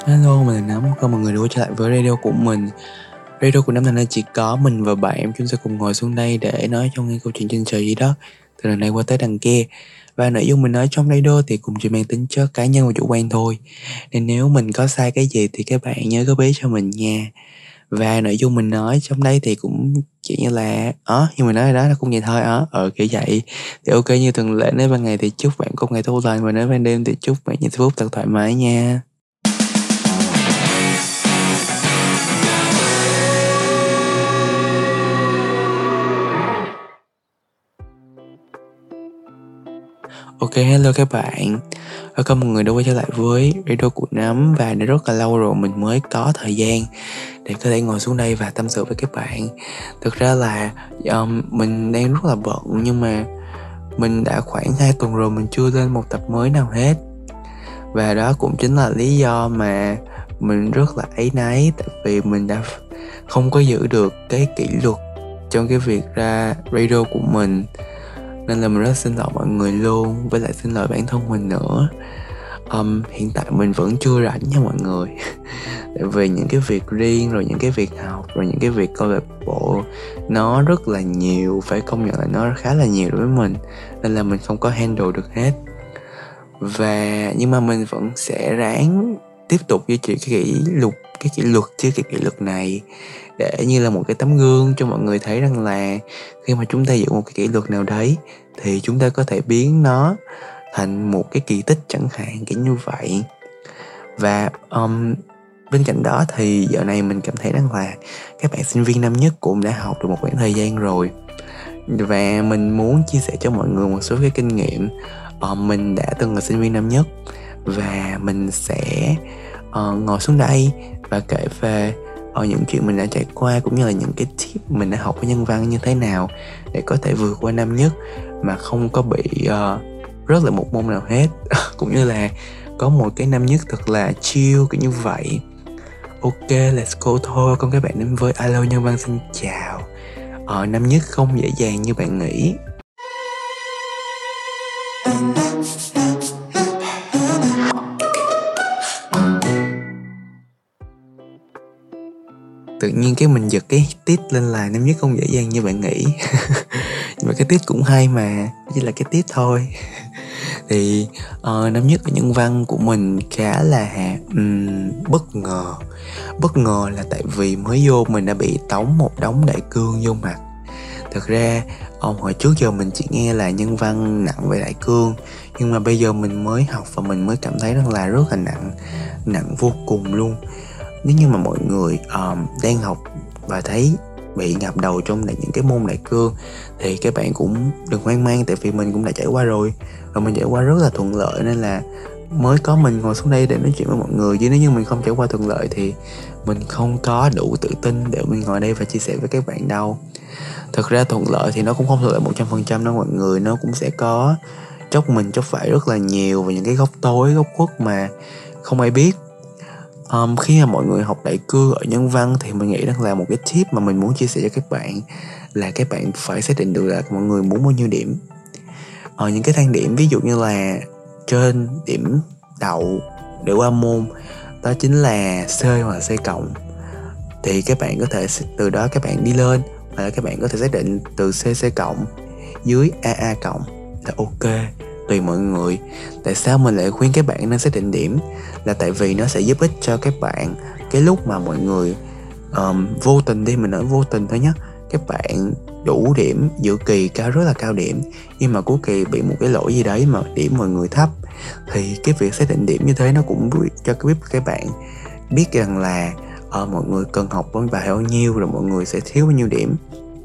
Hello, mình là Nấm. Cảm ơn mọi người đã quay trở lại với radio của mình. Radio của Nấm là nơi chỉ có mình và bạn chúng sẽ cùng ngồi xuống đây để nói cho nghe câu chuyện trên trời dưới đất, từ đằng này qua tới đằng kia. Và nội dung mình nói trong radio thì cũng chỉ mang tính chất cá nhân và chủ quan thôi. Nên nếu mình có sai cái gì thì các bạn nhớ góp ý cho mình nha. Và nội dung mình nói trong đây thì cũng chỉ như là như mình nói rồi đó, nó cũng vậy thôi kiểu vậy. Thì ok, như thường lệ, nếu ban ngày thì chúc bạn có một ngày tốt lành, và nếu ban đêm thì chúc bạn những phút thật thoải mái nha. Ok, hello các bạn. Cảm ơn mọi người đã quay trở lại với radio của Nấm. Và đã rất là lâu rồi mình mới có thời gian để có thể ngồi xuống đây và tâm sự với các bạn. Thực ra là mình đang rất là bận, nhưng mà mình đã khoảng 2 tuần rồi mình chưa lên một tập mới nào hết. Và đó cũng chính là lý do mà mình rất là áy náy, tại vì mình đã không có giữ được cái kỷ luật trong cái việc ra radio của mình. Nên là mình rất xin lỗi mọi người luôn, với lại xin lỗi bản thân mình nữa. Hiện tại mình vẫn chưa rảnh nha mọi người. Tại vì những cái việc riêng, rồi những cái việc học, rồi những cái việc câu lạc bộ, nó rất là nhiều, phải công nhận là nó khá là nhiều đối với mình. Nên là mình không có handle được hết. Nhưng mà mình vẫn sẽ ráng tiếp tục duy trì cái kỷ luật này, để như là một cái tấm gương cho mọi người thấy rằng là khi mà chúng ta giữ một cái kỷ luật nào đấy thì chúng ta có thể biến nó thành một cái kỳ tích chẳng hạn, kiểu như vậy. Và bên cạnh đó thì giờ này mình cảm thấy rằng là các bạn sinh viên năm nhất cũng đã học được một khoảng thời gian rồi, và mình muốn chia sẻ cho mọi người một số cái kinh nghiệm. Mình đã từng là sinh viên năm nhất, và mình sẽ ngồi xuống đây và kể về những chuyện mình đã trải qua, cũng như là những cái tip mình đã học với nhân văn như thế nào để có thể vượt qua năm nhất mà không có bị rớt lại một môn nào hết. Cũng như là có một cái năm nhất thật là chill, kiểu như vậy. Ok, let's go thôi. Còn các bạn đến với Alo Nhân Văn xin chào. Năm nhất không dễ dàng như bạn nghĩ. Tự nhiên cái mình giật cái tít lên là năm nhất không dễ dàng như bạn nghĩ. Nhưng mà cái tít cũng hay mà, chỉ là cái tít thôi. Thì năm nhất ở nhân văn của mình khá là bất ngờ là tại vì mới vô mình đã bị tống một đống đại cương vô mặt. Thật ra hồi trước giờ mình chỉ nghe là nhân văn nặng về đại cương, nhưng mà bây giờ mình mới học và mình mới cảm thấy rằng là rất là nặng vô cùng luôn. Nếu như mà mọi người đang học và thấy bị ngập đầu trong những cái môn đại cương thì các bạn cũng đừng hoang mang, tại vì mình cũng đã trải qua rồi mình trải qua rất là thuận lợi, nên là mới có mình ngồi xuống đây để nói chuyện với mọi người. Chứ nếu như mình không trải qua thuận lợi thì mình không có đủ tự tin để mình ngồi đây và chia sẻ với các bạn đâu. Thực ra thuận lợi thì nó cũng không thuận lợi 100% đâu mọi người, nó cũng sẽ có chốc mình chốc phải rất là nhiều, và những cái góc tối, góc khuất mà không ai biết. Khi mà mọi người học đại cương ở nhân văn thì mình nghĩ rằng là một cái tip mà mình muốn chia sẻ cho các bạn là các bạn phải xác định được là mọi người muốn bao nhiêu điểm. Những cái thang điểm, ví dụ như là trên điểm đậu để qua môn đó chính là C hoặc C cộng, thì các bạn có thể từ đó các bạn đi lên, và các bạn có thể xác định từ C cộng dưới AA cộng là ok, tùy mọi người. Tại sao mình lại khuyên các bạn nên xác định điểm là tại vì nó sẽ giúp ích cho các bạn cái lúc mà mọi người vô tình đi, mình nói vô tình thôi nhé, các bạn đủ điểm giữa kỳ rất là cao điểm, nhưng mà cuối kỳ bị một cái lỗi gì đấy mà điểm mọi người thấp, thì cái việc xác định điểm như thế nó cũng cho các bạn biết rằng là mọi người cần học với bài bao nhiêu, rồi mọi người sẽ thiếu bao nhiêu điểm.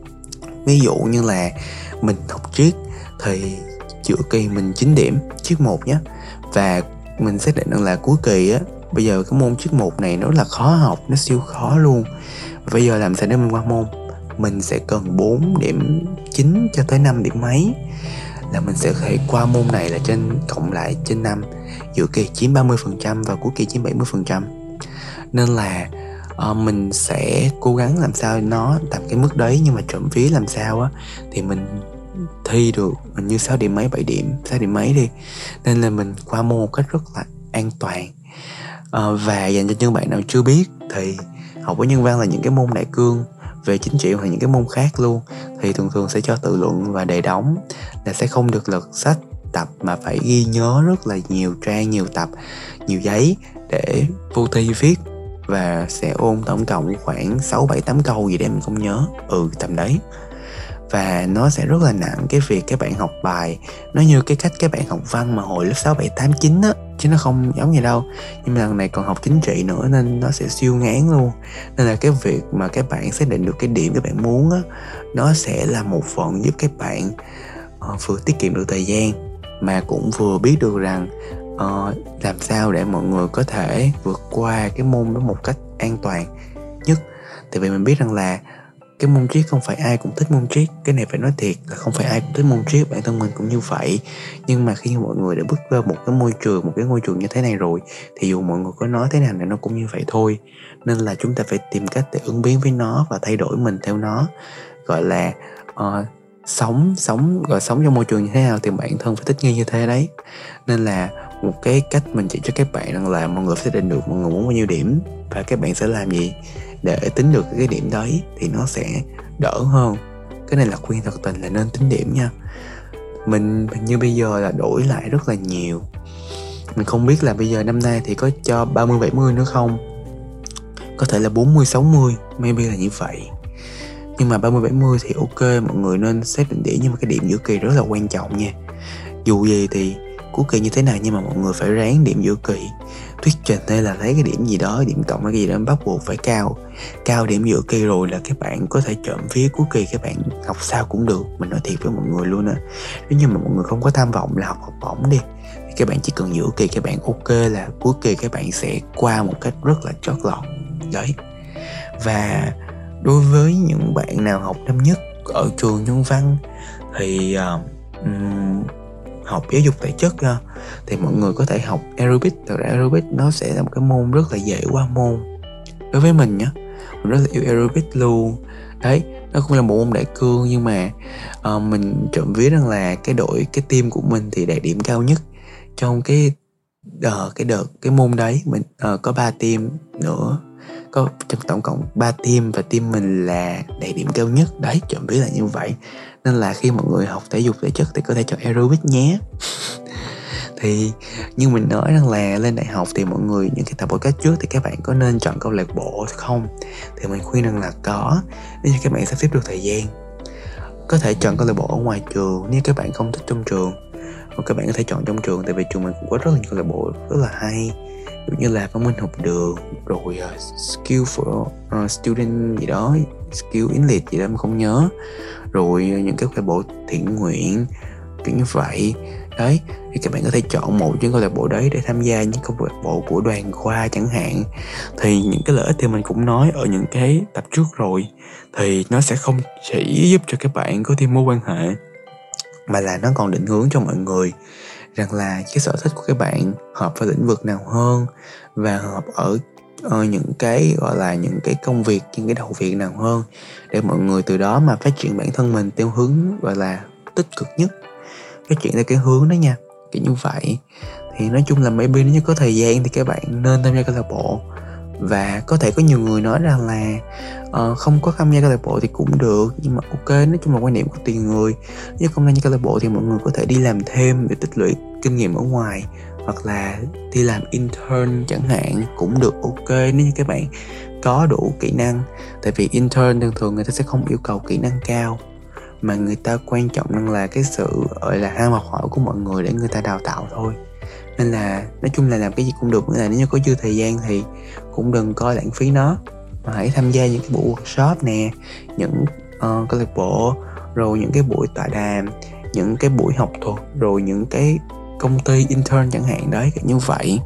Ví dụ như là mình học triết thì giữa kỳ mình 9 điểm triết 1 nhé, và mình xác định rằng là cuối kỳ á, bây giờ cái môn triết 1 này nó rất là khó học, nó siêu khó luôn. Bây giờ làm sao để mình qua môn? Mình sẽ cần 4 điểm 9 cho tới 5 điểm mấy là mình sẽ thể qua môn này, là cộng lại trên 5, giữa kỳ chiếm 30% và cuối kỳ chiếm 70%. Nên là mình sẽ cố gắng làm sao nó tầm cái mức đấy, nhưng mà trộm vía làm sao á thì mình thi được hình như 6 điểm mấy, 7 điểm, 6 điểm mấy đi. Nên là mình qua môn một cách rất là an toàn. Và dành cho những bạn nào chưa biết thì học với nhân văn là những cái môn đại cương về chính trị hoặc những cái môn khác luôn thì thường thường sẽ cho tự luận và đề đóng, là sẽ không được lật sách tập mà phải ghi nhớ rất là nhiều trang, nhiều tập, nhiều giấy để vô thi viết, và sẽ ôn tổng cộng khoảng 6, 7, 8 câu gì để mình không nhớ, tầm đấy. Và nó sẽ rất là nặng cái việc các bạn học bài, nó như cái cách các bạn học văn mà hồi lớp 6, 7, 8, 9 á, chứ nó không giống như đâu. Nhưng mà lần này còn học chính trị nữa nên nó sẽ siêu ngán luôn. Nên là cái việc mà các bạn xác định được cái điểm các bạn muốn á, nó sẽ là một phần giúp các bạn vừa tiết kiệm được thời gian mà cũng vừa biết được rằng làm sao để mọi người có thể vượt qua cái môn đó một cách an toàn nhất. Tại vì mình biết rằng là cái môn triết không phải ai cũng thích môn triết, cái này phải nói thiệt là không phải ai cũng thích môn triết, bản thân mình cũng như vậy. Nhưng mà khi mọi người đã bước vào một cái ngôi trường như thế này rồi thì dù mọi người có nói thế nào thì nó cũng như vậy thôi. Nên là chúng ta phải tìm cách để ứng biến với nó và thay đổi mình theo nó. Gọi là sống trong môi trường như thế nào thì bản thân phải thích nghi như thế đấy. Nên là một cái cách mình chỉ cho các bạn rằng là mọi người phải xác định được mọi người muốn bao nhiêu điểm và các bạn sẽ làm gì để tính được cái điểm đấy thì nó sẽ đỡ hơn. Cái này là khuyên thật tình là nên tính điểm nha. Mình như bây giờ là đổi lại rất là nhiều. Mình không biết là bây giờ năm nay thì có cho 30, 70 nữa không, có thể là 40, 60, maybe là như vậy. Nhưng mà 30, 70 thì ok, mọi người nên xếp định điểm. Nhưng mà cái điểm giữa kỳ rất là quan trọng nha. Dù gì thì cuối kỳ như thế nào nhưng mà mọi người phải ráng điểm giữa kỳ. Thuyết trình hay là lấy cái điểm gì đó, điểm cộng hay cái gì đó bắt buộc phải cao điểm giữa kỳ rồi là các bạn có thể chọn phía cuối kỳ các bạn học sao cũng được. Mình nói thiệt với mọi người luôn á, nếu như mà mọi người không có tham vọng là học bổng đi thì các bạn chỉ cần giữa kỳ các bạn ok là cuối kỳ các bạn sẽ qua một cách rất là chót lọt đấy. Và đối với những bạn nào học năm nhất ở trường nhân văn thì học giáo dục thể chất thì mọi người có thể học aerobic. Thật ra aerobic nó sẽ là một cái môn rất là dễ qua môn đối với mình nhá. Mình rất là yêu aerobic luôn đấy. Nó cũng là một môn đại cương nhưng mà mình trộm vía rằng là cái team của mình thì đạt điểm cao nhất trong cái môn đấy. Mình có 3 team nữa, có trong tổng cộng 3 team và team mình là đạt điểm cao nhất đấy, trộm vía là như vậy. Nên là khi mọi người học thể dục thể chất thì có thể chọn aerobic nhé. Thì như mình nói rằng là lên đại học thì mọi người những cái tập podcast trước thì các bạn có nên chọn câu lạc bộ không, thì mình khuyên rằng là có, nếu như các bạn sắp xếp được thời gian. Có thể chọn câu lạc bộ ở ngoài trường nếu các bạn không thích trong trường, hoặc các bạn có thể chọn trong trường. Tại vì trường mình cũng có rất là nhiều câu lạc bộ rất là hay, ví dụ như là văn minh học đường, rồi skill for student gì đó, skill English gì đó mình không nhớ, rồi những cái câu lạc bộ thiện nguyện kiểu như vậy đấy. Thì các bạn có thể chọn một những câu lạc bộ đấy để tham gia những câu lạc bộ của đoàn khoa chẳng hạn. Thì những cái lợi ích thì mình cũng nói ở những cái tập trước rồi, thì nó sẽ không chỉ giúp cho các bạn có thêm mối quan hệ mà là nó còn định hướng cho mọi người rằng là cái sở thích của các bạn hợp với lĩnh vực nào hơn, và hợp ở những cái gọi là những cái công việc, những cái đầu việc nào hơn, để mọi người từ đó mà phát triển bản thân mình theo hướng gọi là tích cực nhất, phát triển theo cái hướng đó nha, kiểu như vậy. Thì nói chung là maybe nếu như có thời gian thì các bạn nên tham gia câu lạc bộ. Và có thể có nhiều người nói rằng là không có tham gia câu lạc bộ thì cũng được, nhưng mà ok, nói chung là quan điểm của tùy người. Nếu không tham gia câu lạc bộ thì mọi người có thể đi làm thêm để tích lũy kinh nghiệm ở ngoài, hoặc là đi làm intern chẳng hạn cũng được, ok, nếu như các bạn có đủ kỹ năng. Tại vì intern thường thường người ta sẽ không yêu cầu kỹ năng cao, mà người ta quan trọng rằng là cái sự gọi là ham học hỏi của mọi người để người ta đào tạo thôi. Nên là nói chung là làm cái gì cũng được, là nếu như có dư thời gian thì cũng đừng coi lãng phí nó, mà hãy tham gia những cái buổi workshop nè, những câu lạc bộ, rồi những cái buổi tọa đàm, những cái buổi học thuật, rồi những cái công ty intern chẳng hạn đấy, kiểu như vậy.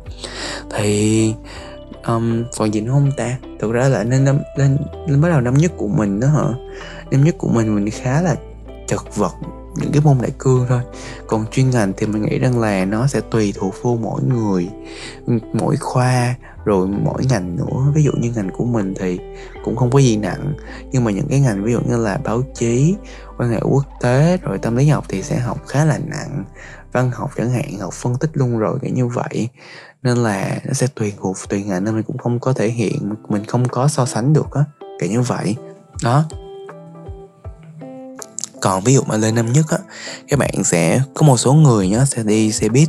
Thì còn gì nữa không ta? Thực ra là nên bắt đầu năm nhất của mình đó hả? Năm nhất của mình khá là chật vật những cái môn đại cương thôi. Còn chuyên ngành thì mình nghĩ rằng là nó sẽ tùy thuộc vô mỗi người, mỗi khoa, rồi mỗi ngành nữa. Ví dụ như ngành của mình thì cũng không có gì nặng, nhưng mà những cái ngành ví dụ như là báo chí, quan hệ quốc tế, rồi tâm lý học thì sẽ học khá là nặng. Văn học chẳng hạn, học phân tích luôn rồi, kiểu như vậy. nên là nó sẽ tùy ngành, nên mình cũng không có thể hiện, mình không có so sánh được á, kiểu như vậy đó. Còn ví dụ mà lên năm nhất á, các bạn sẽ có một số người nhá sẽ đi xe buýt,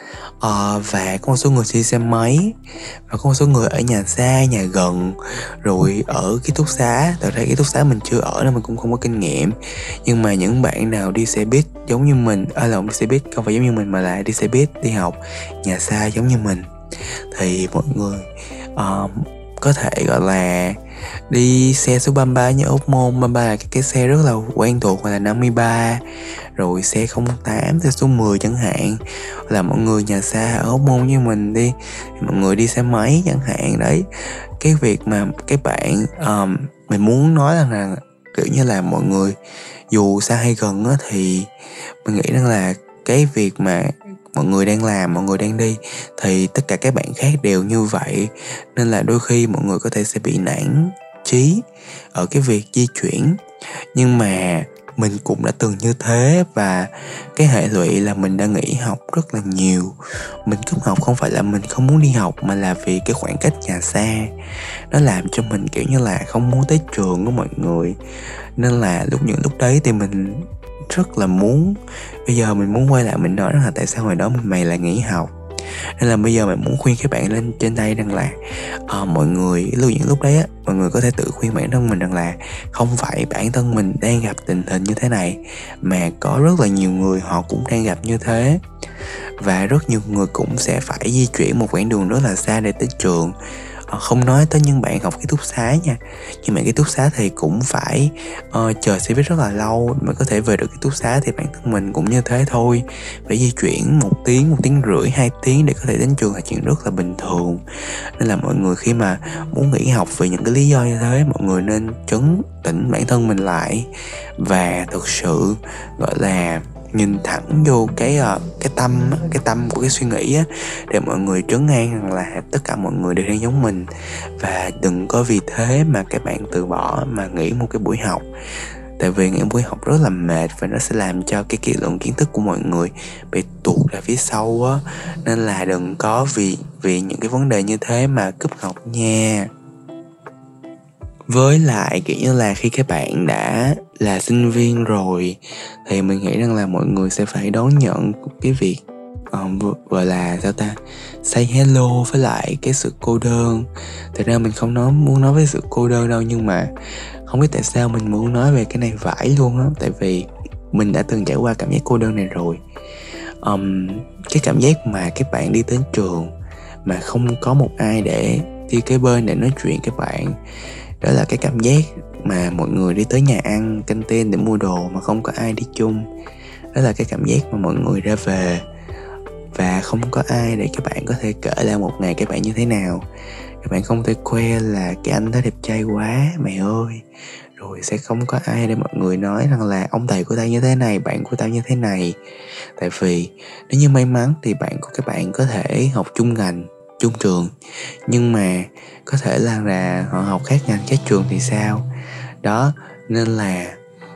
và có một số người đi xe máy, và có một số người ở nhà xa, nhà gần, rồi ở ký túc xá. Thật ra ký túc xá mình chưa ở nên mình cũng không có kinh nghiệm, nhưng mà những bạn nào đi xe buýt giống như mình, đi xe buýt không phải giống như mình mà là đi xe buýt đi học, nhà xa giống như mình, thì mọi người có thể gọi là đi xe số 33 như Ốc Môn. 33 là cái xe rất là quen thuộc, hoặc là 53, rồi xe 08, xe số 10 chẳng hạn. Là mọi người nhà xa ở Ốc Môn như mình đi, mọi người đi xe máy chẳng hạn. Đấy, cái việc mà các bạn mình muốn nói là kiểu như là mọi người dù xa hay gần á, thì mình nghĩ rằng là cái việc mà mọi người đang làm, mọi người đang đi, thì tất cả các bạn khác đều như vậy, nên là đôi khi mọi người có thể sẽ bị nản chí ở cái việc di chuyển. Nhưng mà mình cũng đã từng như thế, và cái hệ lụy là mình đã nghỉ học rất là nhiều. Mình cúp học không phải là mình không muốn đi học, mà là vì cái khoảng cách nhà xa nó làm cho mình kiểu như là không muốn tới trường của mọi người. Nên là những lúc đấy thì mình rất là muốn, bây giờ mình muốn quay lại mình nói rằng là tại sao hồi đó mày lại nghỉ học. Nên là bây giờ mình muốn khuyên các bạn lên trên đây rằng là mọi người những lúc đấy á, mọi người có thể tự khuyên bản thân mình rằng là không phải bản thân mình đang gặp tình hình như thế này, mà có rất là nhiều người họ cũng đang gặp như thế, và rất nhiều người cũng sẽ phải di chuyển một quãng đường rất là xa để tới trường. Không nói tới những bạn học ký túc xá nha, nhưng mà ký túc xá thì cũng phải chờ xe buýt rất là lâu mới có thể về được ký túc xá, thì bản thân mình cũng như thế thôi, phải di chuyển 1 tiếng, 1 tiếng rưỡi, 2 tiếng để có thể đến trường là chuyện rất là bình thường. Nên là mọi người khi mà muốn nghỉ học vì những cái lý do như thế, mọi người nên trấn tĩnh bản thân mình lại, và thực sự gọi là nhìn thẳng vô cái tâm của cái suy nghĩ á, để mọi người trấn an rằng là tất cả mọi người đều đang giống mình, và đừng có vì thế mà các bạn từ bỏ mà nghỉ một cái buổi học. Tại vì những buổi học rất là mệt, và nó sẽ làm cho cái lượng kiến thức của mọi người bị tụt ra phía sau á. Nên là đừng có vì những cái vấn đề như thế mà cúp học nha. Với lại kiểu như là khi các bạn đã là sinh viên rồi, thì mình nghĩ rằng là mọi người sẽ phải đón nhận cái việc gọi là sao ta, say hello với lại cái sự cô đơn. Thật ra mình không muốn nói với sự cô đơn đâu, nhưng mà không biết tại sao mình muốn nói về cái này vãi luôn á. Tại vì mình đã từng trải qua cảm giác cô đơn này rồi. Cái cảm giác mà các bạn đi đến trường mà không có một ai để đi kế bên để nói chuyện các bạn. Đó là cái cảm giác mà mọi người đi tới nhà ăn, canteen để mua đồ mà không có ai đi chung. Đó là cái cảm giác mà mọi người ra về và không có ai để các bạn có thể kể lại một ngày các bạn như thế nào. Các bạn không thể khoe là cái anh đó đẹp trai quá mày ơi. Rồi sẽ không có ai để mọi người nói rằng là ông thầy của tao như thế này, bạn của tao như thế này. Tại vì nếu như may mắn thì bạn của các bạn có thể học chung ngành, chung trường, nhưng mà có thể là họ học khác ngành, khác trường thì sao. Đó, nên là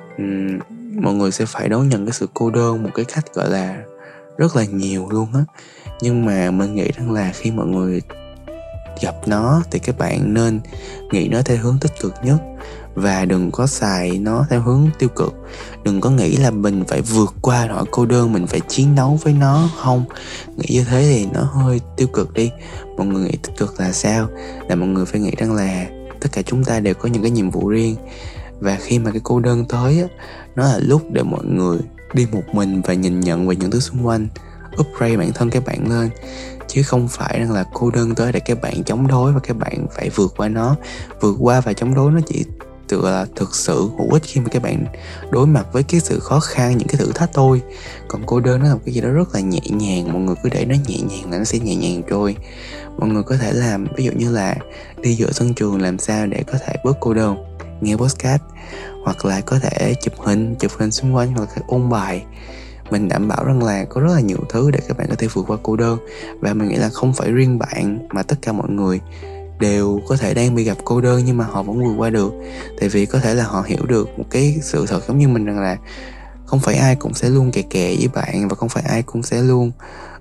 mọi người sẽ phải đón nhận cái sự cô đơn một cái cách gọi là rất là nhiều luôn á. Nhưng mà mình nghĩ rằng là khi mọi người gặp nó thì các bạn nên nghĩ nó theo hướng tích cực nhất, và đừng có xài nó theo hướng tiêu cực. Đừng có nghĩ là mình phải vượt qua nỗi cô đơn, mình phải chiến đấu với nó. Không, nghĩ như thế thì nó hơi tiêu cực đi. Mọi người nghĩ tích cực là sao? Là mọi người phải nghĩ rằng là tất cả chúng ta đều có những cái nhiệm vụ riêng, và khi mà cái cô đơn tới á, nó là lúc để mọi người đi một mình và nhìn nhận về những thứ xung quanh, upgrade bản thân các bạn lên, chứ không phải rằng là cô đơn tới để các bạn chống đối và các bạn phải vượt qua nó. Vượt qua và chống đối nó chỉ thực sự hữu ích khi mà các bạn đối mặt với cái sự khó khăn, những cái thử thách thôi. Còn cô đơn nó là một cái gì đó rất là nhẹ nhàng, mọi người cứ để nó nhẹ nhàng là nó sẽ nhẹ nhàng trôi. Mọi người có thể làm, ví dụ như là đi giữa sân trường làm sao để có thể bớt cô đơn, nghe podcast, hoặc là có thể chụp hình xung quanh, hoặc là ôn bài. Mình đảm bảo rằng là có rất là nhiều thứ để các bạn có thể vượt qua cô đơn. Và mình nghĩ là không phải riêng bạn mà tất cả mọi người đều có thể đang bị gặp cô đơn, nhưng mà họ vẫn vượt qua được. Tại vì có thể là họ hiểu được một cái sự thật giống như mình, rằng là không phải ai cũng sẽ luôn kè kè với bạn, và không phải ai cũng sẽ luôn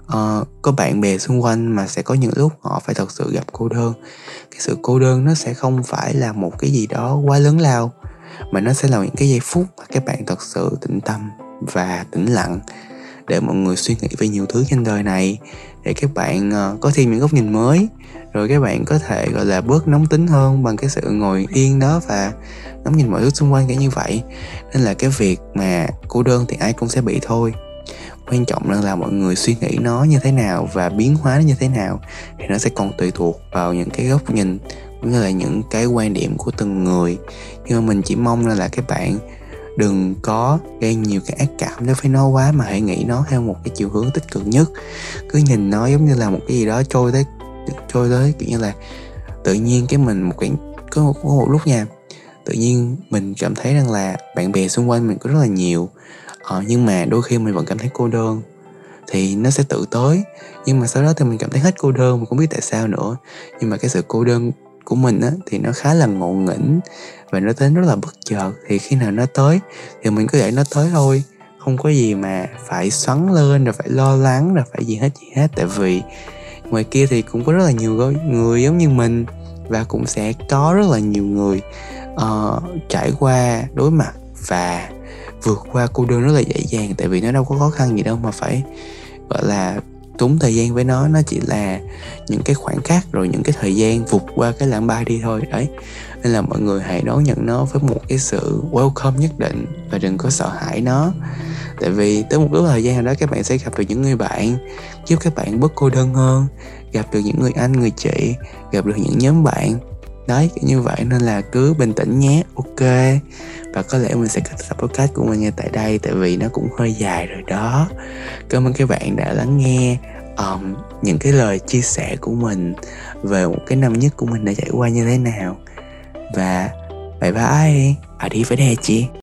có bạn bè xung quanh, mà sẽ có những lúc họ phải thật sự gặp cô đơn. Cái sự cô đơn nó sẽ không phải là một cái gì đó quá lớn lao, mà nó sẽ là những cái giây phút mà các bạn thật sự tĩnh tâm và tĩnh lặng để mọi người suy nghĩ về nhiều thứ trên đời này, để các bạn có thêm những góc nhìn mới, rồi các bạn có thể gọi là bớt nóng tính hơn bằng cái sự ngồi yên đó và ngắm nhìn mọi thứ xung quanh, kiểu như vậy. Nên là cái việc mà cô đơn thì ai cũng sẽ bị thôi, quan trọng là mọi người suy nghĩ nó như thế nào và biến hóa nó như thế nào, thì nó sẽ còn tùy thuộc vào những cái góc nhìn cũng như là những cái quan điểm của từng người. Nhưng mà mình chỉ mong là các bạn đừng có gây nhiều cái ác cảm đối với nó quá, mà hãy nghĩ nó theo một cái chiều hướng tích cực nhất. Cứ nhìn nó giống như là một cái gì đó trôi tới kiểu như là tự nhiên cái mình có một lúc nha, tự nhiên mình cảm thấy rằng là bạn bè xung quanh mình có rất là nhiều, nhưng mà đôi khi mình vẫn cảm thấy cô đơn, thì nó sẽ tự tới. Nhưng mà sau đó thì mình cảm thấy hết cô đơn, mình không biết tại sao nữa. Nhưng mà cái sự cô đơn của mình á thì nó khá là ngộ nghĩnh và nó đến rất là bất chợt. Thì khi nào nó tới thì mình cứ để nó tới thôi, không có gì mà phải xoắn lên rồi phải lo lắng rồi phải gì hết. Tại vì ngoài kia thì cũng có rất là nhiều người giống như mình, và cũng sẽ có rất là nhiều người trải qua, đối mặt và vượt qua cô đơn rất là dễ dàng. Tại vì nó đâu có khó khăn gì đâu mà phải gọi là tốn thời gian với nó chỉ là những cái khoảnh khắc, rồi những cái thời gian vụt qua cái lãng bay đi thôi đấy. Nên là mọi người hãy đón nhận nó với một cái sự welcome nhất định và đừng có sợ hãi nó. Tại vì tới một lúc thời gian nào đó các bạn sẽ gặp được những người bạn giúp các bạn bớt cô đơn hơn, gặp được những người anh, người chị, gặp được những nhóm bạn đấy, kiểu như vậy. Nên là cứ bình tĩnh nhé, ok. Và có lẽ mình sẽ kết thúc podcast của mình ngay tại đây, tại vì nó cũng hơi dài rồi đó. Cảm ơn các bạn đã lắng nghe những cái lời chia sẻ của mình về một cái năm nhất của mình đã trải qua như thế nào. Và bye bye, arrivederci.